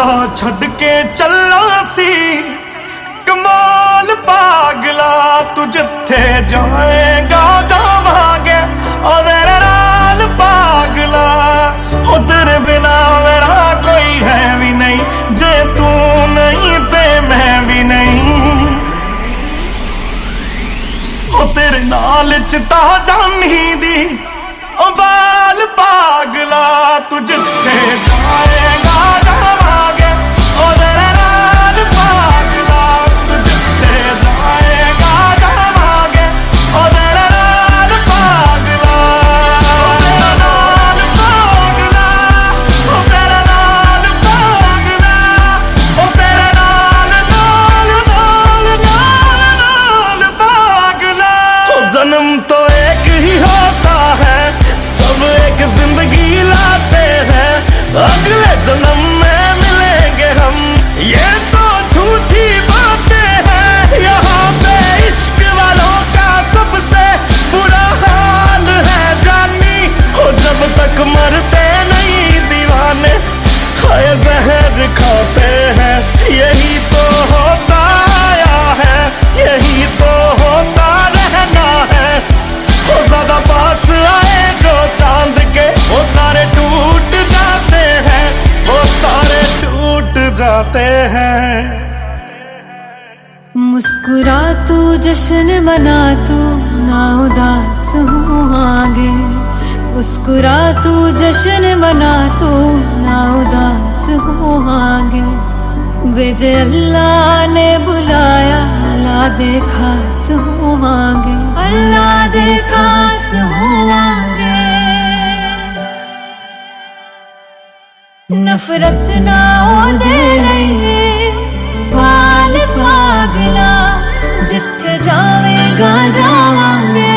जा छड़ के चला सी कमाल पागला, तू जिथे जाएगा जावांगे ओ तेरे नाल पागला। ओ तेरे बिना मेरा कोई है भी नहीं, जे तू नहीं ते मैं भी नहीं। ओ तेरे नाल चिता जानी दी ओ बाल पागला, तू जिथे जाएगा जावांगे ओ तेरे नाल पागला। तू जिथे जाएगा जावांगे ओ तेरे नाल पागला। ओ तेरे नाल पागला, ओ तेरे नाल पागला, ओ तेरे नाल नाल नाल नाल पागला। जन्म तो एक ही होता है, सब एक जिंदगी लाते हैं, अगले जन्म में मिलेंगे हम, ये तो झूठी बातें हैं। यहाँ पे इश्क वालों का सबसे बुरा हाल है जानी, हो जब तक मरते नहीं दीवाने खाए जहर खाते हैं। यही तो होता आया है, यही तो होता रहना है। हो ज्यादा पास आए जो चांद के वो तारे टूट जाते हैं, वो तारे टूट जाते हैं। मुस्कुरा तू जश्न मना तू ना उदास हो आगे। मुस्कुरा तू जश्न मना तू ना उदास हो आगे। बेजे अल्लाह ने बुलाया, अल्लाह दे खास हो आगे, अल्लाह दे खास हो आगे। नफरत ना ओदे लई बाल पागला, जिथे जावेगा जावांगे